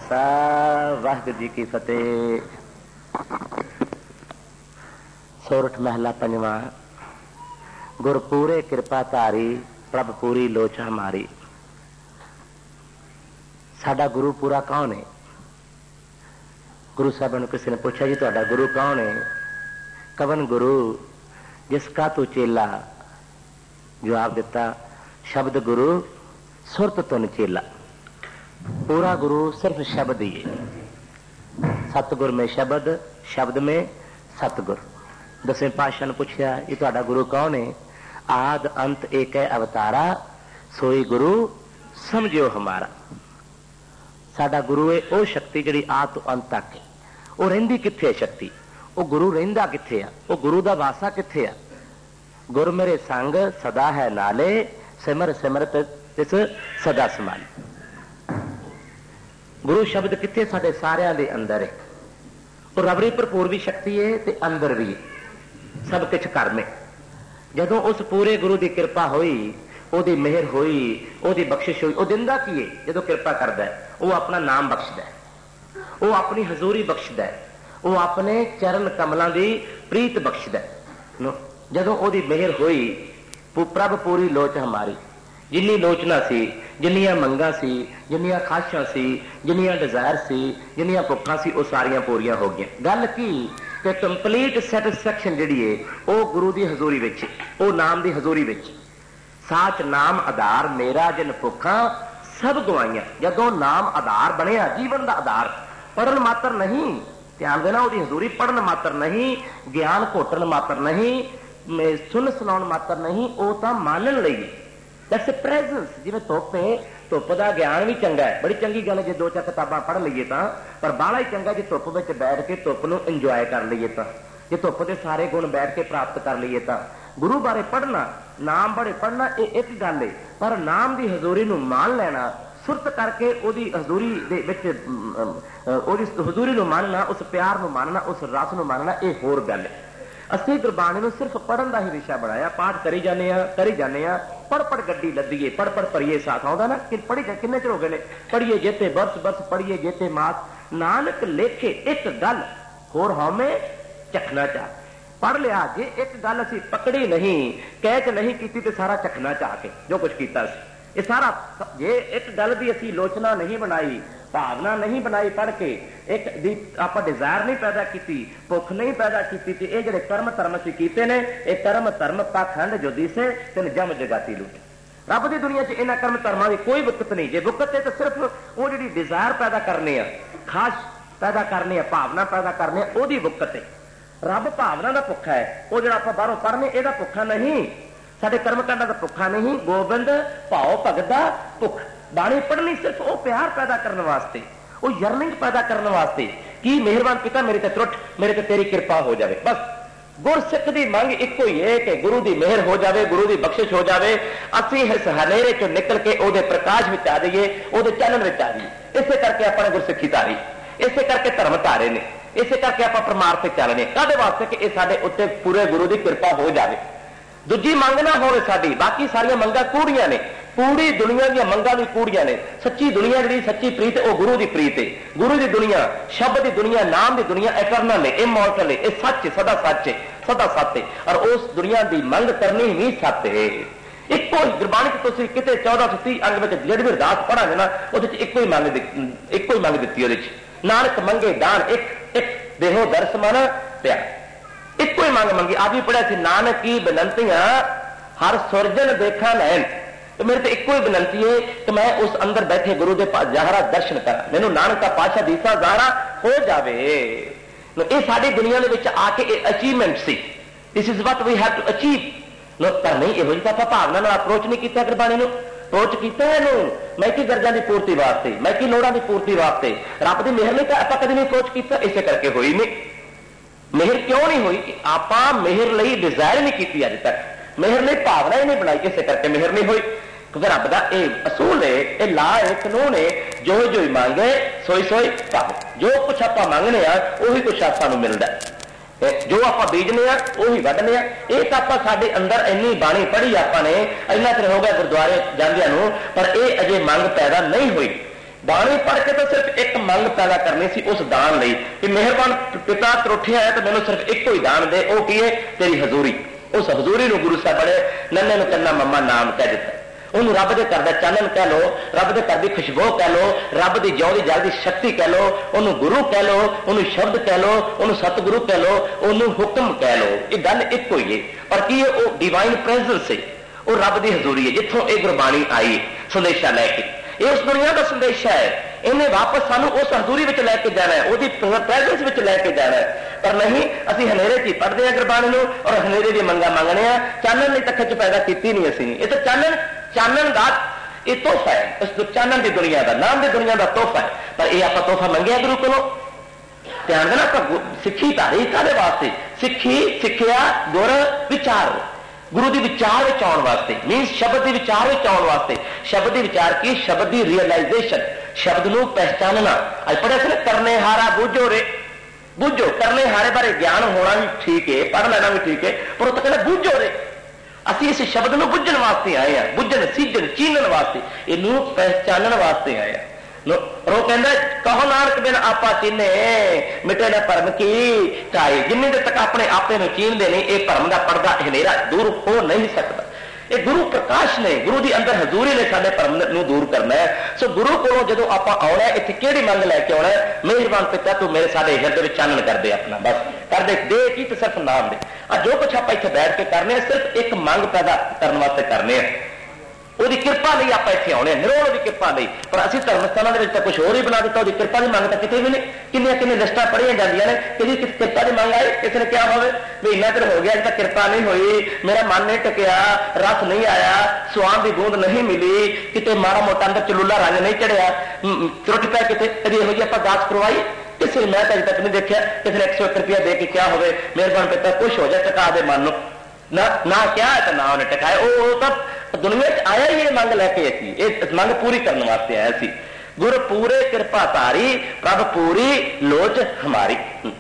खालसा वाहिगुरू जी की फतेह। सोरठ महला पंजवा। गुरपूरे कृपा धारी प्रभ पूरी लोच हमारी। साडा गुरु पूरा कौन है? गुरु साहब ने किसी ने पूछा जी तुहाडा गुरु कौन है? कवन गुरु जिसका तू चेला। जवाब दिता शब्द गुरु सुरत तुन चेला। पूरा गुरु सिर्फ शब्द ही है। सतगुर में शब्द, शब्द में सतगुर। दसवें पातशाह ने पूछा ये तुहाडा गुरु कौन है? आद अंत एक है अवतारा सोई गुरु समझो हमारा। साडा गुरु है वो शक्ति जिहड़ी आद तो अंत तक है। वो रहिंदी कित्थे है शक्ति? वो गुरु रहिंदा कित्थे आ? वो गुरु दा वासा कित्थे आ? गुर मेरे संग सदा है नाले सिमर सिमरत तिस सदा समाले। गुरु शब्द कित्थे? साडे सारियां दे अंदर है। वो रबरी भरपूर भी शक्ति है ते अंदर भी सब कुछ कर में। जदों उस पूरे गुरु की कृपा हुई, ओदी मेहर हुई, ओदी बख्शिश हुई, वो दिंदा की है? जदों कृपा करदा है वो अपना नाम बख्शदा है, वो अपनी हजूरी बख्शदा है, वो अपने चरण कमलों की प्रीत बख्शदा है। जदों ओदी मेहर हुई प्रभ पूरी लोच हमारी। जिन्नी लोचना सी, जिन्नियां मंगां सी, जिन्नियां खाशां सी, जिन्नियां डिजायर सी, जिन्नियां भुखां सी, वो सारियां पूरियां हो गई। गल की कि कंप्लीट सैटिस्फैक्शन जिहड़ी है वो गुरु की हजूरी विच, वो नाम की हजूरी विच। साच नाम आधार मेरा जिन भुखा सब गवाइयां। जदों नाम आधार बनिया, जीवन का आधार, पढ़न मात्र नहीं, ध्यान देना, वो हजूरी पढ़न मात्र नहीं, ज्ञान घोटन मात्र नहीं, सुन सुनाउण मात्र नहीं, वो तो मानन लई। That's a presence. जिवें धुप है, धुप का ज्ञान भी चंगा है, बड़ी चंगी गल है जो दो चार किताबां पढ़ लीए तो, पर बाहला ही चंगा जो धुप में बैठ के धुप नूं इंजॉय कर लीए तो, जो धुप के सारे गुण बैठ के प्राप्त कर लीए तो। गुरु बारे पढ़ना, नाम बारे पढ़ना ये एक गल है, पर नाम की हजूरी नूं मान लेना, सुरत करके ओदी हजूरी दे विच ओदी हजूरी नूं मानना, उस प्यार नूं मानना, उस रस नूं मानना, ये होर गल है। असीं गुरबाणी नूं सिर्फ पढ़न का ही विषय बनाया, पाठ करी जाने पढ़ पढ़ गड्डी लदीए, पढ़ पढ़ पढ़िए साथ आउंदा ना कि पढ़ी किन्ने चिर हो गए ने, पढ़िए जेते बरस बरस पढ़िए जेते मास। नानक लेखे एक गल होर हमें चखना चाह। पढ़ लिया जे एक गल असीं पकड़ी नहीं, कैच नहीं की तो सारा चखना चाह के जो कुछ किया ये सारा, जे एक गल की असीं लोचना नहीं बनाई, भावना नहीं बनाई, पढ़ के एक दी आपां डिजायर नहीं पैदा की, भुख नहीं पैदा की, तो ये जिहड़े कर्म धर्म असीं कीते ने, ये कर्म धर्म पाखंड जो दिसे तेन जम जगाती लुट। रब की दुनिया च इन्हां कर्म धर्मां की कोई वुकत नहीं। जे वुकत है तो सिर्फ वो जिहड़ी डिजायर पैदा करनी है, खास पैदा करनी है, भावना पैदा करनी है, ओहदी वुकत है। रब भावना का भुखा है, वो जिहड़ा आपां बाहरों पढ़ने ਇਹਦਾ भुखा नहीं, साडे कर्म कांडां दा भुखा नहीं। गोबिंद भाव भगत दा भुख। बाणी पढ़नी सिर्फ वो प्यार पैदा करने वास्ते, वो यर्निंग पैदा करने वास्ते कि मेहरबान पिता मेरे ते त्रुट, मेरे ते तेरी कृपा हो जाए। बस गुरसिख की मंग एको ही है कि गुरु की मेहर हो जाए, गुरु की बख्शिश हो जाए, असीं इस हनेरे चों निकल के ओदे प्रकाश में आ जाइए, ओदे चानन में आ जाइए। इसे करके अपने गुरसिखी धारी, इसे करके धर्म धारे ने, इसे करके आप परमार्थ से चलने काहदे वास्ते कि यह साडे उत्ते पूरे गुरु की कृपा हो जाए। दूजी मंग ना होवे साडी, बाकी सारियां मंगां कूड़ियां ने, पूरी दुनिया दी मंगां भी कूड़ियां ने। सच्ची दुनिया जिहड़ी सच्ची प्रीत है वो गुरु की प्रीत है। गुरु की दुनिया, शब्द की दुनिया, नाम की दुनिया एटर्नल है, इमॉर्टल है, ये सच है, सदा सच है, सदा सत्य है। और उस दुनिया की मंग करनी ही सत्य है। इको ही गुरबाणी तुसीं किते 1430 अंग में जिहड़ी भी अरदास पढ़ांगे ना, उहदे च इको ही मंग दित्ती उहदे च, नानक मंगे दान एक एक देहो दर्श मन प्यार। इको ही मंग मंगी। आज भी पढ़िया सी नानक की बेनंतियां हर सुरजन देखा नैन। तो मेरे तो इको ही बेनंती है कि मैं उस अंदर बैठे गुरु के ज़ाहरा दर्शन करा, मैनू नानक का पातशाह दीसा ज़ाहरा हो जावे। ये साडी दुनिया के आके अचीवमेंट सी, this is what we have to achieve. पर नहीं इहो जी आप भावना अप्रोच नहीं किया, गुरबाणी नूं अप्रोच किया मैं कि गरजां की पूर्ति वास्ते, मैं कि लोड़ां की पूर्ति वास्ते। रब की मेहर नहीं आप कभी नहीं अप्रोच किया, इसे करके हुई नहीं। मेहर क्यों नहीं हुई कि आप मेहर लई डिजायर नहीं की, अज तक मेहर लई भावना ही नहीं बनाई, इसे करके मेहर नहीं हुई। क्योंकि रब का यह असूल है, यह ला है, कानून है, जो जो मांगे सोई सोई पाओ। जो कुछ आप मंगने उही कुछ सानू मिलता, जो आप बीजने उही वढने। ये तो आप साडे अंदर इन्नी बाणी पढ़ी आपने, इन्ना चिर हो गया गुरुद्वारे जांदियां नूं, पर यह अजे मंग पैदा नहीं हुई। बाणी पढ़ के तो सिर्फ एक मंग पैदा करनी सी उस दान लई कि मेहरबान पिता त्रुठिया है तो मैंने सिर्फ एक ही दान दे, वो की है तेरी हजूरी। उस हजूरी नूं गुरु साहब बड़े नन्हे नूं कन्ना मम्मा नाम कह दिता। उन्होंने रब के घर का चानन कह लो, रब के घर की खुशबू कह लो, रब की जौ की जल की शक्ति कह लो, उन्होंने गुरु कह लो, उन्होंने शब्द कह लो, उन्होंने सतगुरु कह लो, उन्होंने हुक्म कह लो। ये गल एक ही है पर की है वो डिवाइन प्रेजेंस है, वो रब की हजूरी है जिथों ये गुरबाणी आई संदेशा लैके। ये उस दुनिया का संदेशा है, इन्हें वापस सानू उस हजूरी में लैके जाना है, उसकी प्रेजेंस में लैके जाना है। पर नहीं असी हनेरे च पढ़ते हैं गुरबाणी नूं और हनेरे दी मंगा मंगने आ, चानन ने तक च पैदा की नहीं असी। ये तो चानन का ये तोहफा है, उस चानन की दुनिया का नाम की दुनिया का तोहफा है। पर यह आप तोहफा मंगया गुरु को ध्यान देना। आप सिक्खी धारी काहदे वास्ते? सिक्खी सिक्ख्या गुर विचार, गुरु की विचार में आने वास्ते, मीनस शब्द के विचार में आने वास्ते। शब्द की विचार की शब्द की रियलाइजेशन, शब्द को पहचानना। अज पढ़ा से करने हारा बूझो रे, बूझो करने हारे बारे ज्ञान होना भी ठीक है, पढ़ लेना भी ठीक है, पर वो तो कहना बूझो रे। असी इस शब्द को बुझन वास्ते आए हैं, बुझन सीजन चीनन वास्ते, इनू पहचानन वास्ते आए हैं। और वो कहता कहो नानक बिन आपा चीने मिटे न भरम की काई। जिन्नी देर तक अपने आपे में चीनते नहीं, ये भरम का पर्दा हनेरा दूर हो नहीं सकता। ये गुरु प्रकाश ने, गुरु की अंदर हजूरी ने साडे भरम नूं दूर करना है। सो गुरु को जो आप आना है, इत्थे किहड़ी मंग लैके आना है? मेहरबान पिता तू मेरे साडे हिरदे विच चानन कर दे, अपना बस कर दे, दे की तो सिर्फ नाम दे। जो कुछ आप इत्थे बैठ के करने सिर्फ एक मंग पैदा करने वास्ते करने हैं, ਉਹਦੀ ਕਿਰਪਾ ਲਈ ਆਪਾਂ ਇੱਥੇ ਆਉਣੇ, ਨਿਰੋਲ ਦੀ ਕਿਰਪਾ ਲਈ। ਪਰ ਅਸੀਂ ਧਰਮਸਥਾਨਾਂ ਦੇ ਵਿੱਚ ਤਾਂ ਕੁਝ ਹੋਰ ਹੀ ਬਣਾ ਦਿੱਤਾ, ਉਹਦੀ ਕਿਰਪਾ ਦੀ ਮੰਗ ਤਾਂ ਕਿਤੇ ਵੀ ਨਹੀਂ। ਕਿੰਨੀਆਂ ਲਿਸਟਾਂ ਪੜ੍ਹੀਆਂ ਜਾਂਦੀਆਂ ਨੇ ਕਿ ਜੀ ਕਿਰਪਾ ਦੀ ਮੰਗ ਆਈ, ਕਿਸੇ ਨੇ ਕਿਹਾ ਹੋਵੇ ਵੀ ਇੰਨਾ ਚਿਰ ਹੋ ਗਿਆ ਅਜੇ ਤੱਕ ਕਿਰਪਾ ਨਹੀਂ ਹੋਈ, ਮੇਰਾ ਮਨ ਨਹੀਂ ਟਿਕਿਆ, ਰਸ ਨਹੀਂ ਆਇਆ, ਸਵਾਦ ਦੀ ਬੂੰਦ ਨਹੀਂ ਮਿਲੀ, ਕਿਤੇ ਮਾੜਾ ਮੋਟਾ ਅੰਦਰ ਚਲੂਲਾ ਰੰਗ ਨਹੀਂ ਚੜਿਆ, ਤਰੁੱਟ ਪਿਆ ਕਿਤੇ, ਕਦੀ ਇਹੋ ਜਿਹੀ ਆਪਾਂ ਜਾਂਚ ਕਰਵਾਈ ਕਿਸੇ ਨੇ? ਮੈਂ ਤਾਂ ਅਜੇ ਤੱਕ ਨਹੀਂ ਦੇਖਿਆ ਕਿਸੇ ਨੇ 101 ਰੁਪਇਆ ਦੇ ਕੇ ਕਿਹਾ ਹੋਵੇ ਮਿਹਰਬਾਨ ਪਿਤਾ ਕੁਛ ਹੋ ਜਾ, ਟਿਕਾ ਦੇ ਮਨ ਨੂੰ। ना क्या है तो ना उन्हें टिकाया। वो सब दुनिया च आया ही ये मंग लैके असी, ये मंग पूरी करने वास्ते आया सी। गुरु पूरे कृपा तारी प्रभ पूरी लोच हमारी।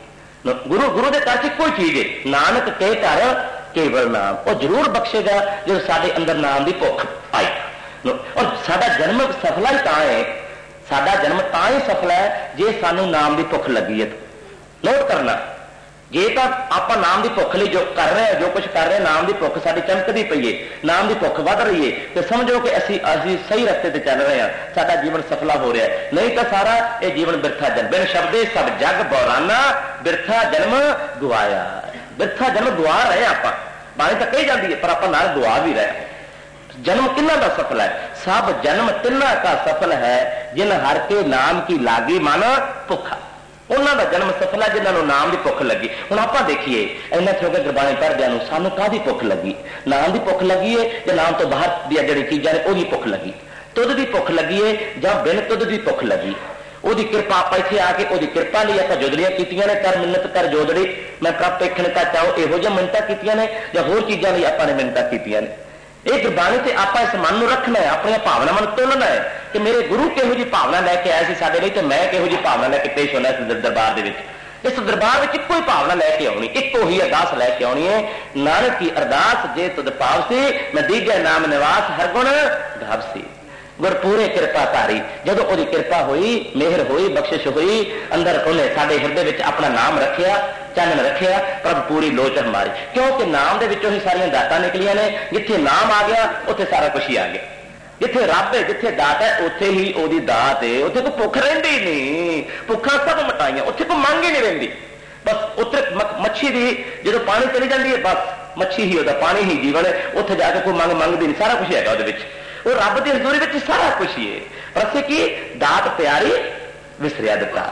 गुरु के घर कोई चीज है, नानक के घर केवल नाम, वो जरूर बख्शेगा जो साडे अंदर नाम की भुख आई। और साडा जन्म सफला ही तां है, साडा जन्म तां ही सफला है जे सानू नाम की भुख लगी है। नोट करना, जे तो आप नाम की भुख लिए जो कर रहे हैं, जो कुछ कर रहे हैं, नाम की भुख साडी चमकदी पई है, नाम की भुख वध रही है, तो समझो कि असी सही रस्ते से चल रहे हैं, साडा जीवन सफला हो रहा है। नहीं तो सारा ये जीवन बिरथा जन्म, बिन शब्दे सब जग बौराना, बिरथा जन्म गवाया। बिरथा जन्म गवा रहे हैं, आप बाणी तो कही जाती है पर आप नाल गवा भी रहे। जन्म किन्ना का सफल है? सब जन्म तिन्ना का सफल है जिन हर के नाम की लागी मन भुखा। उन्होंने जन्म सफला जिन्होंने नाम की भुख लगी। हुण आप देखिए इन्ना हो गया गुरबाणी पढ़दे सानू काहदी भुख लगी? नाम की भुख लगी है या नाम तो बाहर दी जिहड़ी चीज़ां ने उहदी भुख लगी? तुद की भुख लगी है या बिन तुद की भुख लगी? ਉਹਦੀ ਕਿਰਪਾ ਆਪਾਂ ਇੱਥੇ ਆ ਕੇ ਉਹਦੀ ਕਿਰਪਾ ਲਈ ਆਪਾਂ ਜੋਦੜੀਆਂ ਕੀਤੀਆਂ ਨੇ, ਕਰ ਮਿੰਨਤ ਕਰ ਜੋਦੜੀ ਮੈਂ ਪ੍ਰਭ ਵੇਖਣ ਕਾ ਚਾਹੋ, ਇਹੋ ਜਿਹੀਆਂ ਮਿੰਨਤਾਂ ਕੀਤੀਆਂ ਨੇ ਜਾਂ ਹੋਰ ਚੀਜ਼ਾਂ ਲਈ ਆਪਾਂ ਨੇ ਮਿੰਨਤਾਂ ਕੀਤੀਆਂ ਨੇ। ਇਹ ਗੁਰਬਾਣੀ ਤੇ ਆਪਾਂ ਇਸ ਮਨ ਨੂੰ ਰੱਖਣਾ ਹੈ, ਆਪਣੀਆਂ ਭਾਵਨਾਵਾਂ ਨੂੰ ਤੋਲਣਾ ਹੈ ਕਿ ਮੇਰੇ ਗੁਰੂ ਕਿਹੋ ਜਿਹੀ ਭਾਵਨਾ ਲੈ ਕੇ ਆਏ ਸੀ ਸਾਡੇ ਲਈ ਤੇ ਮੈਂ ਕਿਹੋ ਜਿਹੀ ਭਾਵਨਾ ਲੈ ਕੇ ਪੇਸ਼ ਹੋਣਾ ਇਸ ਦਰਬਾਰ ਦੇ ਵਿੱਚ। ਇਸ ਦਰਬਾਰ ਵਿੱਚ ਇੱਕੋ ਹੀ ਭਾਵਨਾ ਲੈ ਕੇ ਆਉਣੀ, ਇੱਕੋ ਹੀ ਅਰਦਾਸ ਲੈ ਕੇ ਆਉਣੀ ਹੈ। ਨਾਨਕ ਦੀ ਅਰਦਾਸ ਜੇ ਤੁਧ ਭਾਵ ਸੀ ਮੈਂ ਦੀਜੈ ਨਾਮ ਨਿਵਾਸ ਹਰ ਗੁਣ ਗਾਵ ਸੀ। गुरपूरे कृपा धारी जदों ओदी कृपा हुई, मेहर हुई, बख्शिश हुई, अंदर उन्हें साडे हिरदे विच अपना नाम रखिया, चानन रखिया, प्रभ पूरी लोच हमारी। क्योंकि नाम दे विचों ही सारियां दातां निकलियां ने। जिथे नाम आ गया उत्थे सारा कुछ ही आ गया। जिथे रब है, जिथे दात है, उत्थे ही ओदी दात है। उत्थे कोई भुख रहिंदी नहीं, भुखा सब मटाइयां, उत्थे कोई मंग ही नहीं रहिंदी। बस उत्थे मच्छी दी जदों पानी चली जाती है बस मच्छी ही ओदा, पानी ही जीवन है। उत्थे जाके कोई मंग मंगदी नहीं, सारा कुछ हैगा ओदे विच। वो रब की हजूरी में सारा कुछ ही है। पर असीं की दात प्यारी विसरिया दिता,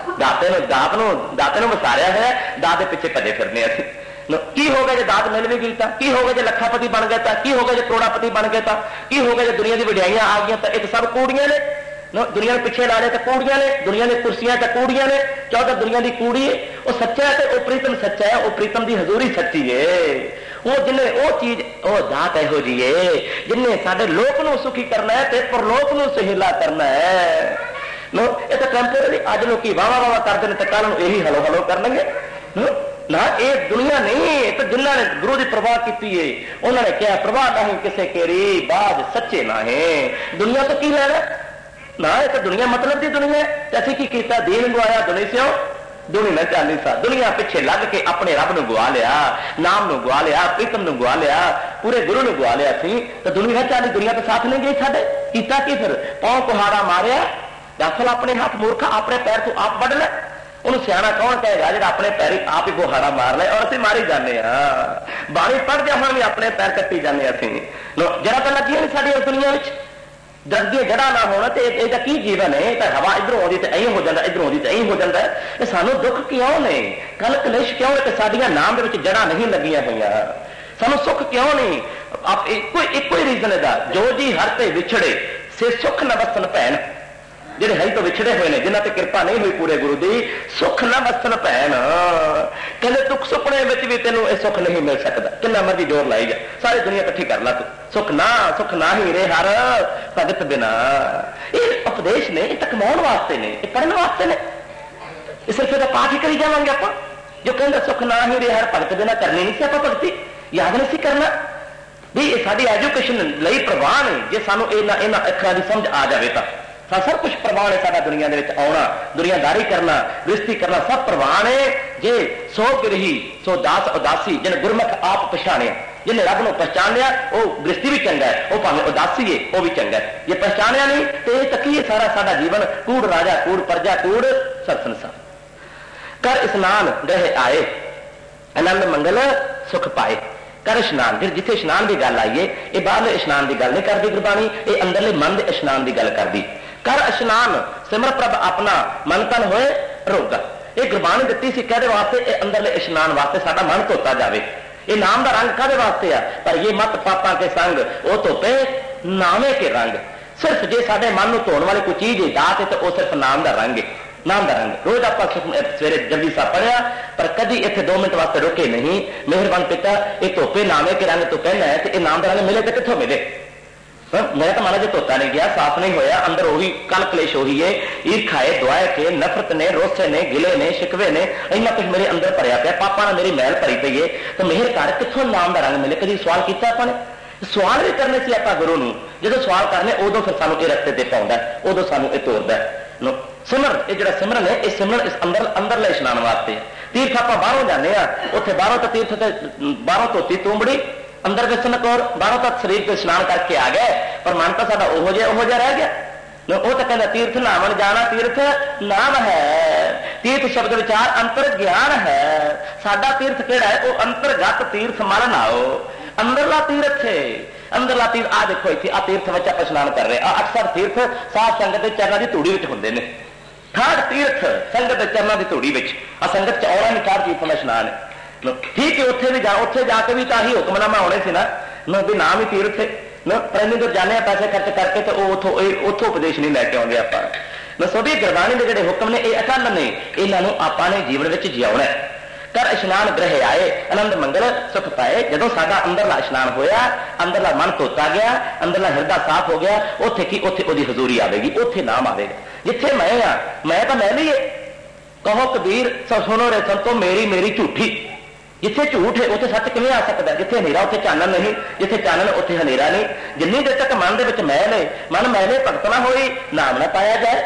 दाते विसारिया है, दात के पिछे भजे फिरने। की हो गया जो दात मिल भी गई था? की हो गया जो लखापति बन गया था? की हो गया जो करोड़ापति बन गया था? की हो गया जो दुनिया की वड्याइयां आ गई? तो एक सब कूड़ियां ने, दुनिया के पिछे ला रहे तो कूड़ियां ने, दुनिया की कुर्सियां तो कूड़ियां ने, 14 दुनिया की कूड़ी है। वो सच्चा है तो वो प्रीतम सच्चा है, वो प्रीतम की हजूरी सच्ची है। वो जिन्हें वो चीज वो दात यहो जी है जिन्हें साडे लोक नूं सुखी करना है ते परलोक नूं सहेला करना है। नो ये तो टेंपोररी अज लोग वाह वाह करते हैं तो कल यही हलो हलो करनगे ना। ये दुनिया नहीं, तो जिन्होंने गुरु की प्रवाह की है उन्होंने क्या प्रवाह नहीं किसे केरी बाज सच्चे ना है। दुनिया तो की लेना, ना एक दुनिया मतलब की दुनिया है। असीं की कीता, दीन गवाया दुनिया से दुनी न चाली सा, दुनिया पिछे लग के अपने रब नूं गवा लिया, नाम नूं गवा लिया, प्रीतम नूं गवा लिया, पूरे गुरु नूं गवा लिया सी। तो दुनिया न चाली, दुनिया तो साथ नहीं गई साडे। कीता की फिर पौ कुहाड़ा मारिया, दसल अपने हाथ मूर्खा, अपने पैर तू आप बढ़ ले। उन्होंने सियाणा कौन कहेगा जो अपने पैर आप ही गुहाड़ा मार ले, और असं मारी जाने बाणी पढ़ जावा भी अपने पैर कट्टी जाने। असी जरा तो लगी नहीं साड़ी उस दुनिया में, दर्दी जड़ा ना होना तो यह की जीवन है। तो हवा इधरों आती तो यही हो जाता, इधरों आती तो यही हो जाता है। सानू दुख क्यों ने, कल कलेश क्यों है कि साडियां नाम के जड़ा नहीं लगिया हुई, सानू सुख क्यों नहीं। आप एको ही रीजन है, जो जी हर ते विछड़े से सुख न वसन भैन। ਜਿਹੜੇ ਹੈ ਤੋਂ ਵਿਛੜੇ ਹੋਏ ਨੇ, ਜਿਨ੍ਹਾਂ ਤੇ ਕਿਰਪਾ ਨਹੀਂ ਹੋਈ ਪੂਰੇ ਗੁਰੂ ਦੀ, ਸੁੱਖ ਨਾ ਵਸਣ ਭੈਣ। ਕਹਿੰਦੇ ਦੁੱਖ ਸੁਪਨੇ ਵਿੱਚ ਵੀ ਤੈਨੂੰ ਇਹ ਸੁੱਖ ਨਹੀਂ ਮਿਲ ਸਕਦਾ, ਕਿੰਨਾ ਮਰਜ਼ੀ ਜ਼ੋਰ ਲਾਈ ਜਾ, ਸਾਰੀ ਦੁਨੀਆ ਇਕੱਠੀ ਕਰ ਲਾ ਤੂੰ। ਸੁੱਖ ਨਾ ਹੀ ਰੇ ਹਰ ਭਗਤ ਬਿਨਾ। ਇਹ ਉਪਦੇਸ਼ ਨੇ, ਇਹ ਤਾਂ ਕਮਾਉਣ ਵਾਸਤੇ ਨੇ, ਇਹ ਪੜ੍ਹਨ ਵਾਸਤੇ ਨੇ। ਇਹ ਸਿਰਫ ਇਹਦਾ ਪਾਠ ਹੀ ਕਰੀ ਜਾਵਾਂਗੇ ਆਪਾਂ। ਜੋ ਕਹਿੰਦਾ ਸੁੱਖ ਨਾ ਹੀ ਰੇ ਹਰ ਭਗਤ ਬਿਨਾ, ਕਰਨੀ ਨਹੀਂ ਸੀ ਆਪਾਂ ਭਗਤੀ, ਯਾਦ ਨਹੀਂ ਸੀ ਕਰਨਾ ਵੀ। ਇਹ ਸਾਡੀ ਐਜੂਕੇਸ਼ਨ ਲਈ ਪ੍ਰਵਾਨ ਹੈ। ਜੇ ਸਾਨੂੰ ਇਹਨਾਂ ਅੱਖਰਾਂ ਦੀ ਸਮਝ ਆ ਜਾਵੇ ਤਾਂ सब कुछ प्रवान है। साडा दुनिया दे विच आउणा, दुनियादारी करना, गृहस्थी करना सब प्रवान है। जे सो गिरही सो दास उदासी, जिन गुरमुख आप पछाणिया, जिन्हें रब नूं पहचान लिया, वो गृहस्थी भी चंगा है, वो भावें उदासी है वो भी चंगा है। जे पहचानिया नहीं तो यह तकी है सारा साडा जीवन कूड़ राजा कूड़ प्रजा कूड़ सर संसार। कर स्नान ग्रह आए, आनंद मंगल सुख पाए। कर इशनान, फिर जिथे इशनान की गल आई है, ये बाहरले इशनान की गल नहीं करती गुरबाणी, ये अंदरले मन के इशनान की गल करती। कर इशनान सिमर प्रभ अपना मन तन होए रोगा। ये गुरबाणी दिती सी कहदे वास्ते, ये अंदरले इशनान वास्ते साडा मन धोता जाए। ये नाम का रंग कादे वास्ते आ, पर ये मत पापा के संग वो धोते नामे के रंग। सिर्फ जे साडे मन नूं धोण वाली कोई चीज है दात है, तो वह सिर्फ नाम का रंग है। नाम का रंग रोज आप सवेरे जल्दी सा पढ़िया, पर कभी इतने 2 मिनट वास्ते रुके नहीं। मेहरबान पिता, ये धोपे नामे के रंग तो कहना है, तो ये नाम का रंग मिले तो कितों मिले। मेरा तो माना जो धोता नहीं गया, साफ नहीं होया, अंदर वही कल कलेश वही है, ईर्खा है, दुआ के, नफरत ने, रोसे ने, गिले ने, शिकवे ने, इन्ना कुछ मेरे अंदर भरिया पिया, पापा ने मेरी मैल भरी पई है। तो मेहर कर कितों नाम का रंग मिले। कभी सवाल किया आपने? सवाल भी करने से आप गुरु नूं जो सवाल करने, उदों फिर सानू ये रस्ते पर पाउंदा, उदों सानू ये तोड़दा। सिमरन, ये जो सिमरन है, ये सिमरन इस अंदरले इशनान वास्ते है। तीर्थ आप बाहरों जाने, उत्थे बाहरों तो तीर्थ बाहरों धोती तूंबड़ी, अंदर बेसन कौर, बाहरों तक शरीर को स्नान करके आ गए, पर मन तो साडा ओहो जिहा रह गया। वो तो कहना तीर्थ नावन जाना, तीर्थ नाम है, तीर्थ शब्द विचार अंतर ज्ञान है। साडा तीर्थ केड़ा है, वो अंतरगत तीर्थ मन नाओ, अंदरला तीर्थ है। अंदरला तीर्थ आ देखो इत्थे आ तीर्थ विच आपां स्नान कर रहे। अक्सर तीर्थ साध संगत के चरणों की धूड़ी विच हुंदे ने। ठाठ तीर्थ संगत के चरणों की धूड़ी विच, आ संगत च आउणा नहीं, ठाठ तीर्थ में स्नान है। ठीक है, उत्थे भी उत्थे जाके भी ताही हुक्मनामा होने से ना भी नाम ही तीर्थ है ना, पर इन्नी दूर जाने पैसे खर्च करके तो उथों उपदेश नहीं लैके आउंदे आपां। नसोभी गुरबाणी के जिहड़े हुक्म ने ये अटल ने, इन्हां आपां ने जीवन में जियाउणा है। कर इशनान ग्रह आए, आनंद मंगल सुख पाए। जदों साडा अंदरला इशनान होया, अंदरला मन धोता गया, अंदरला हिरदा साफ हो गया, उत्थे की उत्थे ओदी हजूरी आवेगी, उत्थे नाम आवेगा। जिथे मैं आ, मैं तो मैं नहीं है। कहो कबीर सुनो रे संतो मेरी मेरी झूठी। जिथे झूठ है उत्थे सच किवें आ सकता है? जिथे हनेरा उत्थे चानन नहीं, जिथे चानन उत्थे हनेरा नहीं। जिन्नी देर तक मन दे विच मैल है, मन मैले भगत ना होई, नाम ना पाया जाए।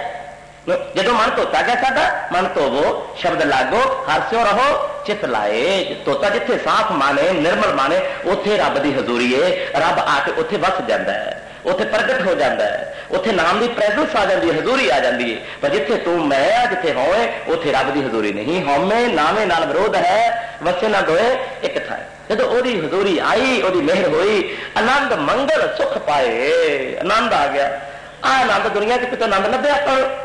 जदों मन धोता गया साडा, मन धोवो शब्द लागो, हरस्यो रहो चित लाए। धोता जिथे साफ माने, निर्मल माने, उत्थे रब दी हजूरी है। रब आके उत्थे वस जांदा है, उत्थे प्रगट हो जाता है, उत्थे नाम की प्रेजेंस आ जाती है, हजूरी आ जाती है। पर जिथे तू मैं आ, जिथे होए, उत्थे रब की हजूरी नहीं। होमे नामे नाल विरोध है, वसे ना दोए एक थाए। जदों ओदी हजूरी आई, ओदी मेहर हुई, आनंद मंगल सुख पाए, आनंद आ गया। आ आनंद दुनिया च कितों आनंद लभ्या?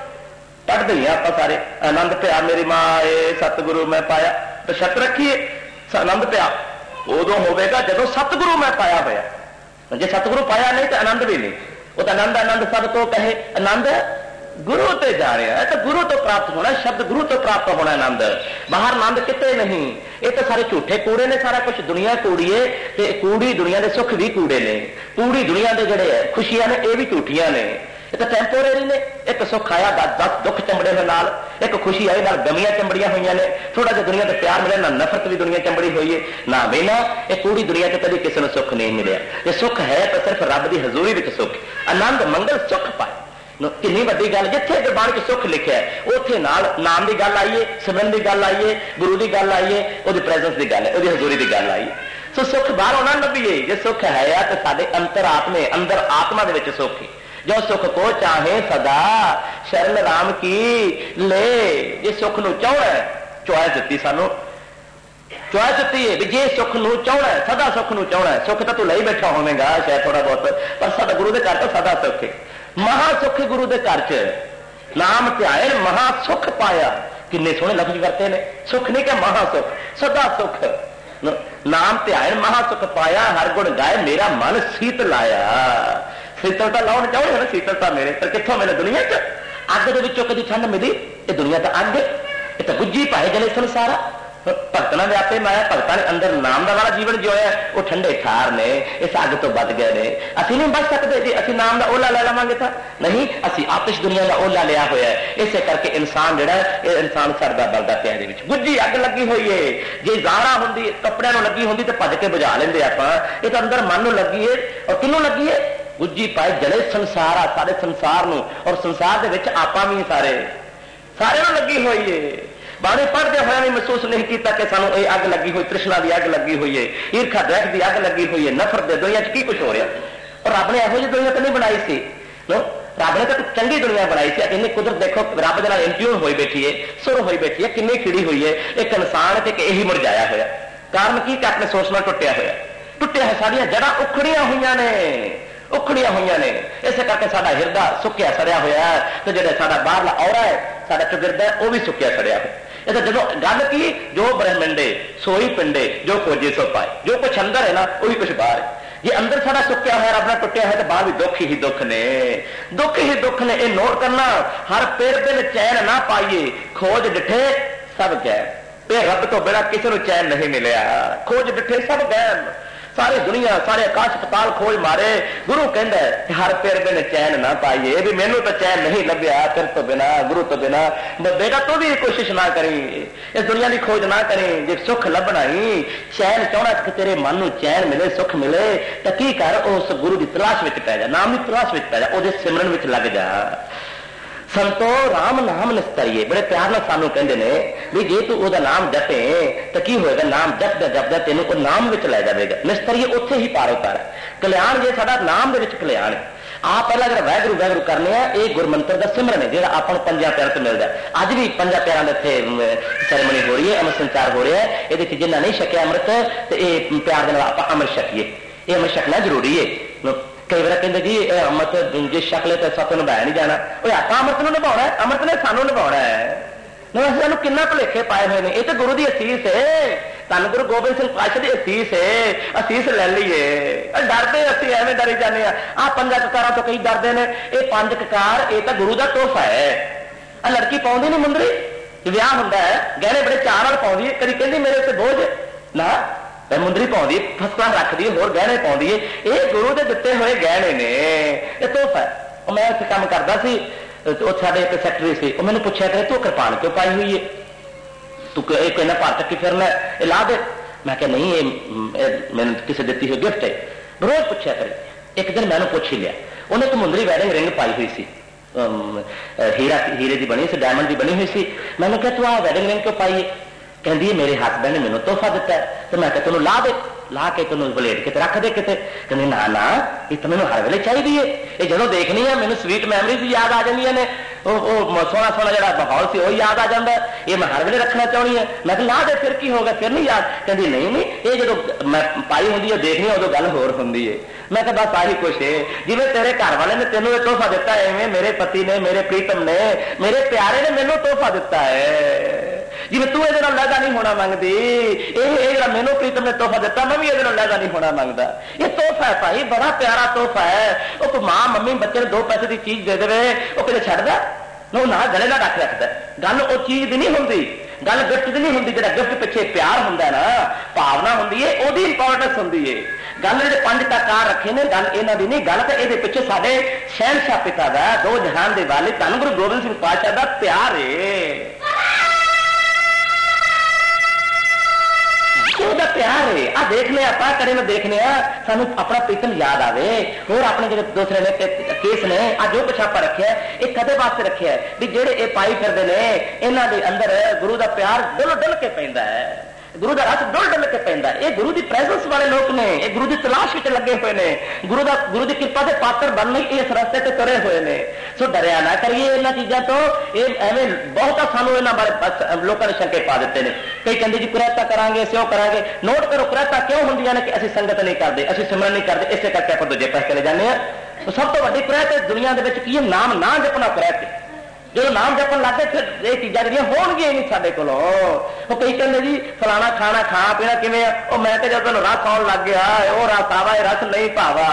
पढ़ते ही आप सारे, आनंद पिया मेरी मां आए, सतगुरु मैं पाया। तो शर्त रखिए आनंद पिया उदों होगा जदों सतगुरु मैं पाया होया। जे सतगुरु पाया नहीं तो आनंद भी नहीं। वो तो आनंद आनंद सब तो कहे, आनंद गुरु ते जा रहा है, तो गुरु तो प्राप्त होना, शब्द गुरु तो प्राप्त होना आनंद। बाहर आनंद किते नहीं। ये तो सारे झूठे कूड़े ने, सारा कुछ दुनिया कूड़ी है, ते कूड़ी दुनिया के सुख भी कूड़े ने, कूड़ी दुनिया के जड़े खुशियां ने ये भी झूठियां ने। ये तो टेंपोरेरी ने। एक सुख आया 10 दुख चंबड़े नाल, एक खुशी आई नाल गमियां चंबड़ियां हुई ने, थोड़ा जिहा दुनिया का प्यार मिले ना नफरत भी दुनिया चंबड़ी हुई है ना बेना। ये पूरी दुनिया से कभी किसी को सुख नहीं मिले। ये सुख है तो सिर्फ रब की हजूरी में सुख, आनंद मंगल सुख पाए। कितनी वड्डी गल, जिथे गुरबाणी च सुख लिखा उत्थे नाल नाम की गल आईए, सिमरन की गल आईए, गुरु की गल आईए, उसकी प्रेजेंस की गल है, उसकी हजूरी की गल आईए। सो सुख बाहरों ना लभीए, जे सुख है तो साडे अंतर आत्मे अंदर आत्मा दे विच सुख है। जो सुख को चाहे सदा शरण राम की ले, जे सुख नूं चाहना चॉइस दिती सानू, चॉइस दिती है भी जे सुख नूं चाहना सदा सुख नूं चाहना, सुख तो तू ले बैठा होवेगा शायद थोड़ा बहुत, पर साडा गुरु दे घर तो सदा सुख है, महासुख गुरु दे घर च नाम ध्यान महासुख पाया। किन्ने सोहने लफ्ज वरते ने, सुख नहीं क्या महासुख, सदा सुख, नाम ध्यान महासुख पाया, हर गुण गाय मेरा मन शीतल आया। शीतलता लाउन चाहो ना, शीतलता मेरे पर कितों मिले दुनिया च, अग दे विचों कदी ठंड मिली, ये दुनिया तो अग, ये तो गुज्जी पाए जले संसारा। भगतना व्यापे माया, भगतां ने अंदर नाम का वाला जीवन जिया, वो ठंडे ठार ने, इस अग तो बच गए ने। असी नहीं बच सकते जी असी नाम का ओला ले लवांगे था, नहीं, असी आतिश दुनिया का ओला लिया होया है। इस करके इंसान जिहड़ा ये इंसान सड़दा बलदा पिया दे विच, गुज्जी अग लगी हुई है। जे ज़ारा हुंदी कपड़ियां नूं लगी हुंदी तो भज के बुझा लेंदे आपां, ये तो अंदर मन नूं लगी है। और किनूं लगी है? गुज्जी पाए जले संसार, सारे संसार नूं, और संसार दे विच आपां भी सारे नूं लगी हुई है। बाणी पढ़ते हुए भी महसूस नहीं किया कि सानू ये अग लगी हुई, तृष्णा की अग लगी हुई है, ईर्खा द्वेष की अग लगी हुई है, नफरत दे दुनिया की कुछ हो रहा। और रब ने यहो जी दुनिया तो नहीं बनाई सी, रब ने तो चंगी दुनिया बनाई सी। इन्नी कुदरत देखो रब के इंट्यून होई बैठी है, सुर होई बैठी है, किन्नी खिड़ी हुई है। एक इंसान ते यही मुरझाया होया, कारण की अपने सोच में टुटिया होया, टुटिया है, साडियां जड़ां उखड़ियां हुई ने, उखड़िया हुई ने। इस करके साडा हिरदा सुक्या सड़िया होया है, तो जो साडा बाहरला औरा है, साडा चौगिरदा है, वह भी सुक्या सड़िया है। जो गल की जो ब्रह्मंडे सोई पिंडे जो खोजे सो पाए, जो कुछ अंदर है ना वही कुछ बाहर है। जे अंदर साडा सुक्या है, रब नाल टुटिया है, तो बाहर भी दुख ही दुख ने, दुख ही दुख ने। यह नोट करना, हर पेड़ बिन चैन ना पाइए, खोज डिठे सब गैर। रब तो बिना किसी को चैन नहीं मिलया, खोज डिठे सब गैर। सारी दुनिया सारे आकाश पताल खोज मारे, गुरु कहता है हर पेड़ बिन चैन ना पाइए, भी मैनू तो चैन नहीं लभ्या, तेरे तो बिना गुरु तो बिना। बेटा तू भी कोशिश ना करी, इस दुनिया की खोज ना करी। जे सुख लभना ही, चैन चाहना कि तेरे मन नूं चैन मिले, सुख मिले, तो की कर, उस गुरु की तलाश में पै जा, नाम की तलाश में पै जा, उसदे सिमरन में लग जा। संतो राम नाम निस्तरिए, बड़े प्यार नाल सानू कहंदे ने भी जे तू ओदा नाम जपे तो की होएगा, नाम जपदा जपदा तेनू वो नाम विच लै जाएगा। निस्तरिए उत्थे ही पार उतार कल्याण, जे साडा नाम दे विच कल्याण है। आप पहला अगर वैगुरु वैगुरु करने हैं, ये गुरमंत्र का सिमरन है जो अपन पंजा प्यार से मिलता है। अज भी पंजा प्यार इतने सैरेमनी हो रही है, अमृत संचार हो रहा है। ये जिन्हें नहीं छकिया अमृत, तो ये प्यार के आप अमृत छकीए, ये अमृत छकना जरूरी है। कई बार कहते जी अमृत जे छक ले तो सत निभाया नहीं जाना, आप अमृत को निभाना है, अमृत ने सानू निभाना है। सानू किन्ना भुलेखे पाए हुए हैं, ये तो गुरु की असीस है, धन गुरु गोबिंद सिंह पातशाह की असीस है, असीस ले लीए। डरते असं एवं डरी जाने, आ पंजा ककारां तो कई डरते हैं। ये पंज ककार ये तो गुरु का तोहफा है। आ लड़की पाउंदी नहीं मुंदरी, विआह हुंदा है, गहने बड़े चार वाल पाउंदी है, कभी कहती मेरे उत्ते बोझ ना, मुंदरी पाउंदी फस्ट क्लास रखती है, होर गहने पाउंदी है। ये गुरु के दिते हुए गहने ने, ये तोहफा है। मैं इस काम करता सी, साडे एक सैकटरी से, मैंने पूछा करे तू कृपान क्यों पाई हुई है, तू कहना भार चक्की फिरना ये ला दे। मैं क्या नहीं, ये मैंने किसी दी हुई गिफ्ट है। रोज पूछा करे, एक दिन मैंने पूछ ही लिया, उन्हें तो मुंदरी वैडिंग रिंग पाई हुई सी, हीरे की बनी सी, डायमंड की बनी हुई सी। मैंने कहा तू आ वैडिंग रिंग क्यों पाई है? कहती है मेरे हसबैंड ने मैंने तोहफा दिता है। तो मैं क्या तेन ला दे, ला के तेन वलेट के रख दे किते। कहते ना ना ये तो मैंने हर वेले चाहिए है, ये जो देखनी है मैंने स्वीट मैमरीज याद आ जाए ने, सोहना सोहना जो माहौल से वही याद आ जाता है, ये मैं हर वेले रखना चाहनी है। मैं ला दे फिर की होगा, फिर नहीं याद। कहती नहीं नहीं ये जो मैं पाई होंगी है देखनी उदो गल होर होंगी है। मैं कहा बस आही कुछ है, जिवें तेरे घर वाले ने तेनों ये तोहफा दिता है, इवें मेरे पति ने, मेरे प्रीतम ने, मेरे प्यारे ने मैनू तोहफा दिता है। जिवें तू ये लहदा नहीं होना मंगती, ये मैनू प्रीतम ने तोहफा दिता, मैं भी ये लहदा नहीं होना मंगता। ये तोहफा है भाई, बड़ा प्यारा तोहफा है। वो कोई मां मम्मी बच्चे ने 2 पैसे की चीज दे दे, वो किते छड्डदा ना, गले ना रख रखता। गल वो चीज की नहीं होंगी, गल गिफ्ट की नहीं होंगी। जो गिफ्ट पिछे प्यार होंगे ना, भावना होंगी है, वो इंपोर्टेंस होंगी है। गल जो 5 ककार रखे ने, गल इन्हों की नहीं, गल तो ये पिछे साडे शहनशाह पिता का, 2 जहान के वाले धन गुरु गोबिंद सिंह पातशाह का प्यार है, प्यार प्यार है। आ देखने आप कड़े में देखने सानू अपना प्रीतम याद आवे। होर अपने जो दूसरे ने केस ने आ जो कुछ आप रखे ये कदे वास्ते रखे भी जेडे ये पाई फिरदे ने इन्हां दे अंदर गुरु का प्यार डुल डुल के पैंदा है, गुरु का रस डुल डुल के पैंदा। ये गुरु की प्रेजेंस वाले लोग ने, ये गुरु की तलाश में लगे हुए ने, गुरु की कृपा के पात्र बनने इस रास्ते से तुरे हुए ने। सो डरिया ना करिए इन्होंने चीज़ों तो। ये एवं बहुत सानू इन्होंने बारे लोगों ने शंके पा देते हैं। कई कहते जी कुरैता करांगे स्यो करांगे। नोट करो कुरैता क्यों होंदियां ने कि असीं संगत नहीं करते, असीं सिमरन नहीं करते, इसे करके आप दूजे पासे चले जाते हैं। तो सब तो वड्डी कुरैत दुनिया के की नाम ना जपना कुरैत। जो नाम जपन लग गए फिर ये चीज़ां जिहड़ियां होणगियां नहीं साडे कोलों। कई कहते जी फलाना खाना खाना पीना किवें, मैं तो जब रस आउण लग गया वो रस आवा रस नहीं भावा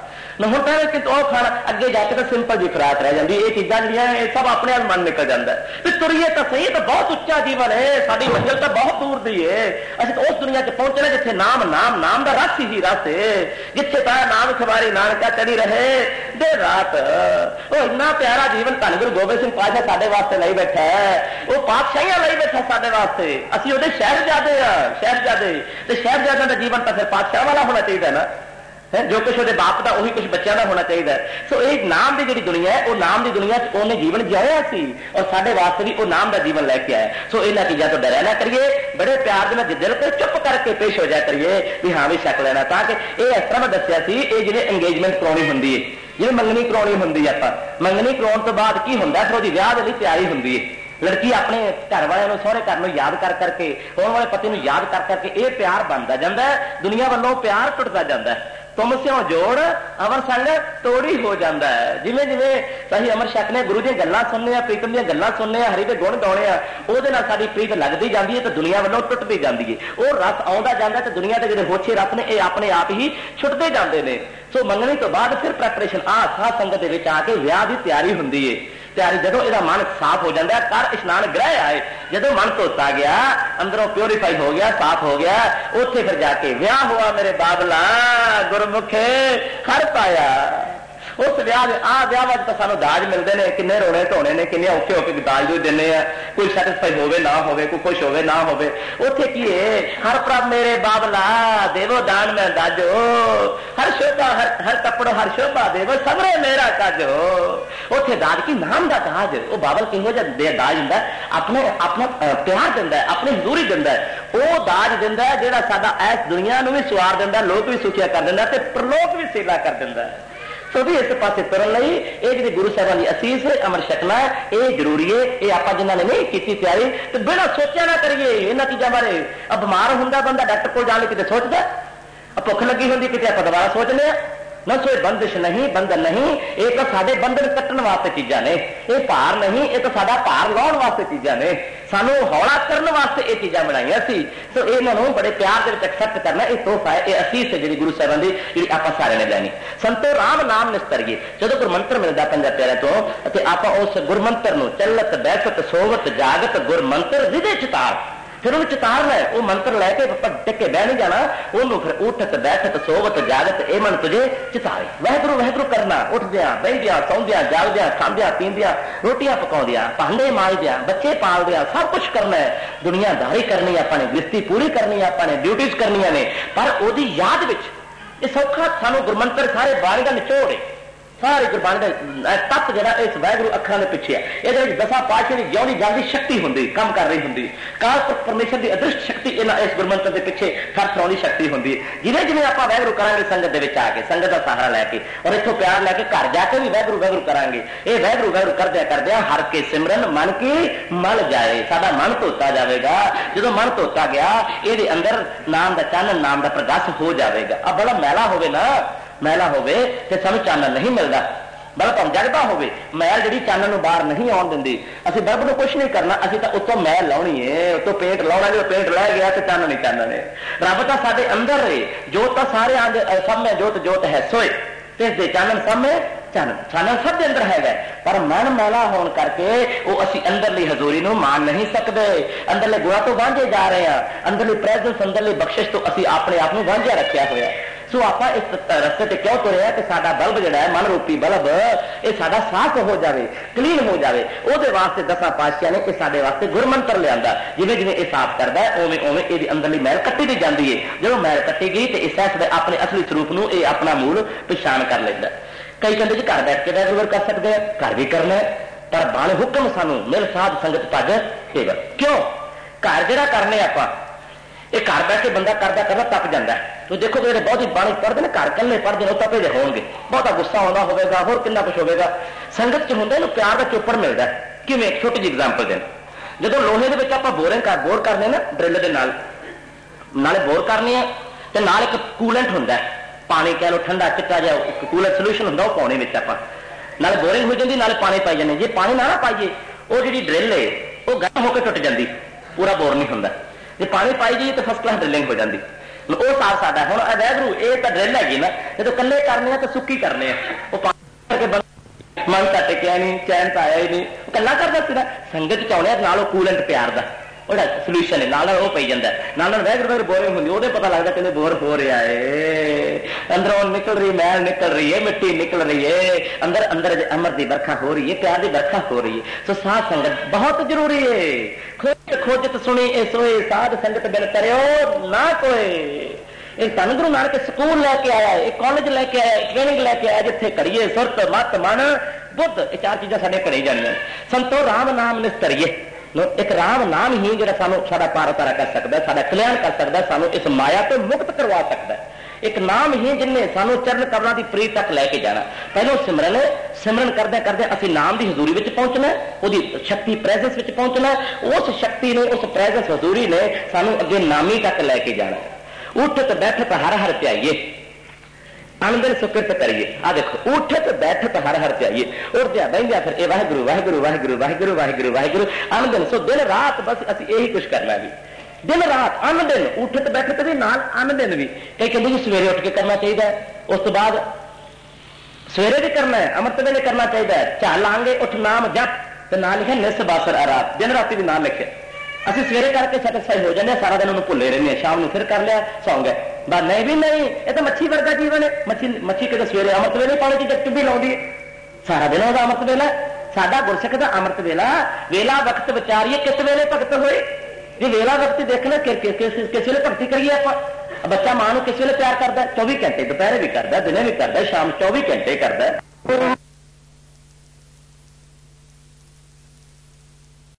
न हुण कि खाना अगे जाके तो सिंपल जी खुराक रह जाती। ये चीज़ां जिहड़ियां सब अपने आप मन निकल जाता है। भी तुरीए तो सही, तो बहुत उच्चा जीवन है, साडी मंजिल तो बहुत दूर दी है। असीं तो उस दुनिया च पहुंचना जिथे नाम नाम नाम का रस ही रस है, जिथे ताया नाम सवारी नानका चली रहे दिन रात। वो इन्ना प्यारा जीवन धन गुरु गोबिंद सिंह पातशाह साडे वास्ते लाई बैठा है, वो पातशाहियां लाई बैठा साडे वास्ते। असीं उहदे शहरजादे आ, शहरजादे ते शहरजादे का जीवन तो फिर पातशाह वाला होना चाहिए ना। जो कुछ वो बाप का उही कुछ बच्चों का होना चाहिए। सो एक नाम की जी दुनिया है, वो नाम की दुनिया उन्हें जीवन जिया सी और साढ़े वास्ते भी वो नाम का जीवन लैके आया। सो इन्होंने चीज़ों तो डरिया ना करिए, बड़े प्यार के दिल पर चुप करके पेश हो जाया करिए भी हाँ भी शक लेना। ताकि ये इस तरह मैं दसिया सी, ये जिन्हें एंगेजमेंट करानी होंगी है, जिन्हें मंगनी करानी होंगी है, आप मंगनी कराने तो बाद की होंगे फिर वो विआह की तैयारी होंगी है। लड़की अपने घर वाले सोहरे घर में याद कर करके, होने वाले पति को याद कर करके ये प्यार बनता जाता है, दुनिया वालों प्यार टुटता जाता है। तुम स्यों जोड़ अमर संग तोड़ी हो जाता है। जिमें जिमें सही अमर शक ने गुरु दी गल्लां सुनने, प्रीतम दी गल्लां सुनने, हरि दे गुण गाउने ਉਹਦੇ ਨਾਲ साडी प्रीत लगती जाती है तो दुनिया वालों टुटती जाती है। वो रस आउंदा जाता तो दुनिया के जिहड़े होछे रस ने ये अपने आप ही छुटते जाते हैं। सो मंगनी तो बाद फिर प्रैपरेशन साध संगत दे विच आके विआह की तैयारी होंदी है। तैयारी जो यदा मन साफ हो जाता है, कर इशनान ग्रह आए, जो मन धोता गया अंदरों प्योरीफाई हो गया, साफ हो गया, उत्थे फिर जाके विआह हुआ मेरे बाबला गुरमुखे हर पाया। उस विआह तो सानू दाज मिलते हैं, किन्ने रोने धोने ने, किन्ने औखे होके दाज दूज देने, कोई सैटिस्फाई होवे ना होवे, कोई खुश होवे ना होवे। उत्थे की है हर प्रभ मेरे बाबला देवो दान में दाजो, हर शोभा हर कपड़ो हर शोभा देवो सबरे मेरा काजो। उत्थे दाज की नाम का दाज, वो बाबल किहो जिहा दाज हुंदा अपने अपना प्यार दिंदा, अपनी हजूरी दिंदा, वो दाज दिंदा जिहड़ा साडा इस दुनिया नूं भी सवार दिंदा, लोक भी सुखिया कर दिंदा ते परलोक भी सेवा कर दिंदा। सो भी इस पासे तुरन लई ये जी गुरु साहिबान की असीस है, अमर छकना ये जरूरी है। ये आप जिन्होंने नहीं की तैयारी तो बिना सोचा ना करिए इन्होंने चीज़ों बारे। अब बीमार होंगे बंदा डॉक्टर को जाने कितने सोचता, भुख लगी होंगी कितने आप दोबारा सोचने न। सो बंदिश नहीं, बंधन नहीं, ये तो साढ़े बंधन कट्टन वास्ते चीज़ां ने, ये भार नहीं, ये तो साडा भार लाउण वास्ते चीज़ां ने, सानू हौला करने वास्ते ये चीज़ां बनाईयां सी। सो इन्होंने बड़े प्यार के एक्सेप्ट करना, ये तोहफा है, ये असीस है जी गुरु साहिबान की जी आप सारे ने लैनी। संतो राम नाम निस्तरिए, जो गुरमंत्र मिलता पंजा प्यारिਆਂ तो आप उस गुरमंत्र नूं चलत बैठत सोवत जागत गुरमंत्र हृदय चितार, फिर उन्हें चितारना है। वो मंत्र लैके टिक के बह नहीं जाना, उन्होंने फिर उठत बैठत सोवत जागत ए मन तुझे चितारे। वहगुरु वहगुरु करना, उठद्या बहद्या सौंद्या जागद्या खांद्या पींद्या रोटियां पकाउंद्या भांडे मांजद्या बच्चे पालद्या सब कुछ करना है। दुनियादारी करनी अपने, गृहस्थी पूरी करनी अपने, ड्यूटीज करनिया ने, पर ओदी याद विच ये सौखा सानू गुरमंत्र सारे बाणी का निचोड़ है, सारी गुरबाणी का तत्त जो इस वाहगुरु अखरां दे पिछे है। ये दसा पातशाह की जिउंदी जागदी शक्ति होंगी, काम कर रही होंगी, काल परमेश्वर की अदृष्ट शक्ति इस गुरमंत्र के पिछे फरफराउंदी शक्ति होंगी। जिवें जिवें आप वाहगुरु करांगे संगत दे विच आके, संगत का सहारा लैके और इत्थों प्यार लैके घर जाके भी वाहगुरु वाहगुरु करांगे। ये वाहगुरु वाहगुरु करदे करदे हर के सिमरन मन की मल जाए, साडा मन धोता जाएगा। जो मन धोता गया ये अंदर नाम का चानन, नाम का प्रकाश हो जाएगा। अब बड़ा मैला होवे ना, मैला होवे ते सानू चानन नहीं मिलता, बल्कि जगदा होवे मैल जी चानन नूं बाहर नहीं आउण दिंदी। असीं बल्ब नूं कुछ नहीं करना, असीं तां उत्तों मैल लाउणी है, उत्तों पेंट लाउणा, जो पेंट लै गया तो चानन ही चानन है। रब तां साडे अंदर है, जोत तां सारे सब में जोत जोत है सोए, ते दे चानन सब में चानन, चानन सब दे अंदर है, पर मन मैला होने करके वो असीं अंदरली हजूरी नूं मान नहीं सकते, अंदरले गुणा तो वांझे जा रहे हैं, अंदरली प्रेजेंस अंदरली बख्शिश तो असीं अपने आप नूं वांझा रखिया होया। सो आप इस रस्ते ते क्यों तुरे कि साडा बल्ब जिहड़ा है मन रूपी बल्ब ये साडा साफ हो जाए, क्लीन हो जाए, ਉਹਦੇ वास्ते 10 पातशाह ने इस साडे वास्ते गुरमंत्र लिया। जिवें जिवें ये साफ करता है उवें उवें ये अंदरली मैल कट्टी दी जाती है। जो मैल कट्टी गई तो इस अपने असली स्वरूप नूं ये अपना मूल पछाण कर लेंदा। कई कहते जी घर बैठ के वाहिगुरू कर सकते हैं, घर भी करना है, पर बाणी हुक्म सानू मिल साध संगत भज सेवा। क्यों घर जरा करने आप ये घर बैठ के बंदा करता करता तप जाता है। तो देखो जो बहुत ही बाणी पढ़ते हैं घर कल्ले पढ़ते हैं तपे दे होंगे, बहुता गुस्सा आता होगा, होर कितना कुछ होगा। संगत च होंगे प्यार का चोपड़ मिलता है। किवें एक छोटी जी एग्जाम्पल देना, जो लोहे के आप बोर करने ना ड्रिल के नाले बोर करने तो नाल एक कूलेंट होंगे, पानी कह लो ठंडा चिट्टा जा कूलेंट सोल्यूशन होंगे, वो पाने में आप नाले बोरिंग हो जाती, नाले पानी पाई जाने। जे पानी ना पाइए वो जी ड्रिल है वो गर्म होकर टुट जाती, पूरा बोर नहीं होंगे। जे पानी पाई जाइए तो फस्ट क्लास ड्रिलिंग हो जाती। वो साफ साडा हुण वाहिगुरू ये तो ड्रिल हैगी ना, जो कल्ले करने तो सुक्की करने वो पानी करके मन का टिकया नहीं, चैन तो आया ही नहीं, कला करता सी ना। संगत चाहने नाल कूलेंट प्यार का सोल्यूशन है, नाल वो पई जाता है, नाल वाहिगुरू बोरिंग होंगी, वो पता लगता कहते बोर हो रहा है, अंदरों निकल रही मैल निकल रही है, मिट्टी निकल रही है, अंदर अंदर अमर की बरखा हो रही है, प्यार की बरखा हो रही है। तो साध संगत बहुत जरूरी है। खोज खोजत सुनी ए सोए साध संगत बिन तरयो ना कोई। एक धन गुरु नानक स्कूल लैके आया, एक कॉलेज लैके आया, ट्रेनिंग लैके आया, जिथे करिए सुरत मत मन बुद्ध, ये 4 चीज़ां साडे घरे जानियां। संतो राम नाम निस्तरिए, एक राम नाम ही जो सानू साडा पार उतारा कर सकता है, साडा कल्याण कर सकता है, सानू इस माया तो मुक्त करवा सकता है। एक नाम ही जिन्हें सानू चरण कमलों की प्रीत तक लैके जाना। पहलों सिमरन करदे करदे असीं नाम की हजूरी में पहुंचना, उसकी शक्ति प्रेजेंस में पहुंचना। उस शक्ति ने उस प्रेजेंस हजूरी ने सानू अगे नामी तक लैके जाना। उठत बैठत हर हर प्याइए, अनदिन सुकृत करिए। आ देखो उठत बैठत हर हर प्याइए, उठद्या बहिंद्या फिर ए वाहिगुरू वाहिगुरू वाहिगुरू वाहिगुरू वाहिगुरू वाहिगुरू अनदिन। सो दिन रात बस असीं यही कुछ करना भी, दिन रात अनदिन, उठत बैठत भी नाल अनदिन भी। कई कहते जी सवेरे उठ के करना चाहिए, उस तो बाद सवेरे भी करना है, अमृत वेले करना चाहिए, झल आंगे उठ नाम जप, तो नाम लिखे निस बासर आरात, दिन राति भी नाम लिखे। असं सवेरे करके सैटिस्फाई हो जाते, सारा दिन उन्होंने भुले रहने, शाम को फिर कर लिया सौ गए, बस नहीं भी नहीं। ये तो मच्छी वर्गा जीवन है। मच्छी कदे सवेरे अमृत वेले पानी की चुभी लाउंदी है, सारा दिन वह अमृत वेला। साडा गुरसिख दा अमृत वेला, वेला वक्त विचारिए किस वेले भगत होए। जी वेला वक्त देखना किस वेले भगती करिए। आप बच्चा मां को किस वेले प्यार करता है, 24 घंटे दोपहर भी करता, दिने भी करता, शाम 24 घंटे करता।